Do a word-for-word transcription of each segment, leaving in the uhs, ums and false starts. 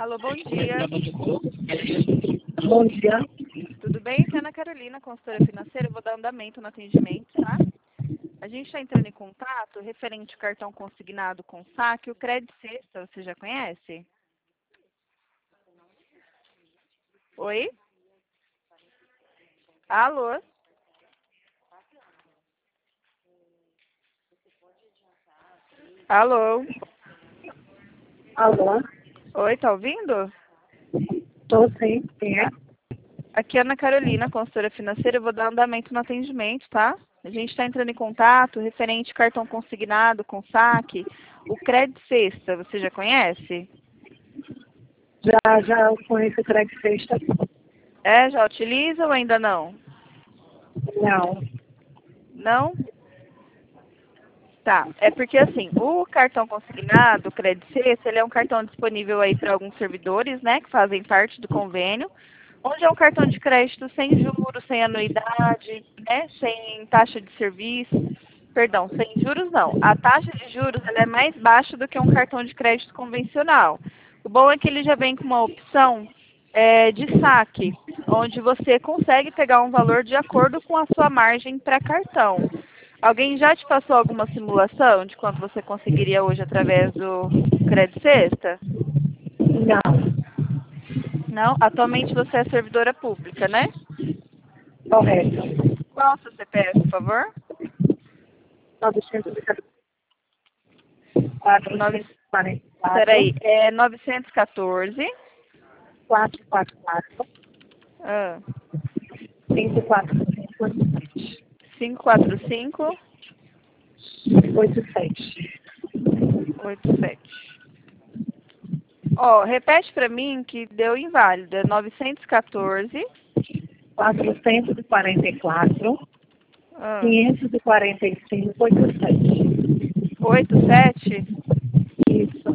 Alô, bom dia. Bom dia. Tudo bem? Aqui é a Ana Carolina, consultora financeira. Eu vou dar andamento no atendimento, tá? A gente está entrando em contato referente ao cartão consignado com saque, o Credit Sexta, você já conhece? Oi? Alô? Alô? Alô? Oi, tá ouvindo? Tô sim. Quem é? Aqui é a Ana Carolina, consultora financeira. Eu vou dar andamento no atendimento, tá? A gente está entrando em contato referente ao cartão consignado com saque, o Credit Sexta, você já conhece? Já, já conheço o Credit Sexta? É, já utiliza ou ainda não? Não. Não? Tá, é porque assim, o cartão consignado, o Credit Sexta, ele é um cartão disponível aí para alguns servidores, né, que fazem parte do convênio, onde é um cartão de crédito sem juros, sem anuidade, né, sem taxa de serviço, perdão, sem juros não. A taxa de juros ela é mais baixa do que um cartão de crédito convencional. O bom é que ele já vem com uma opção é, de saque, onde você consegue pegar um valor de acordo com a sua margem para cartão. Alguém já te passou alguma simulação de quanto você conseguiria hoje através do Credit Sexta? Não. Não? Atualmente você é servidora pública, né? Correto. Qual é o seu C P F, por favor? novecentos e Nove... quarenta e quatro. Peraí, é novecentos e quatorze. quatrocentos e quarenta e quatro. Ah, quinhentos e quarenta e cinco. cinco quatro cinco, oitenta e sete. oito sete. Ó, repete pra mim que deu inválido. É novecentos e quatorze. quatrocentos e quarenta e quatro. Ah, quinhentos e quarenta e cinco. oitenta e sete. oito sete. Isso.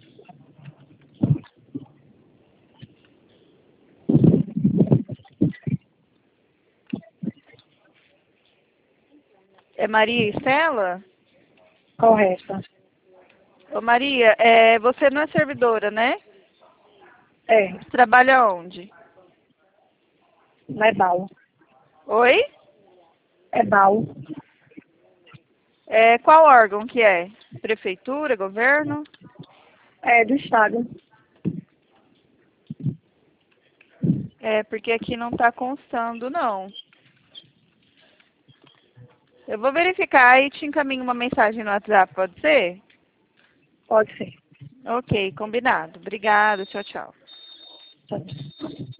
É Maria Estela? Correto. Ô Maria, é, você não é servidora, né? É. Você trabalha onde? Não é bal. Oi? É bal. É, qual órgão que é? Prefeitura, governo? É do Estado. É, porque aqui não está constando, não. Eu vou verificar e te encaminho uma mensagem no WhatsApp, pode ser? Pode ser. Ok, combinado. Obrigada, tchau, tchau. Tchau, tchau.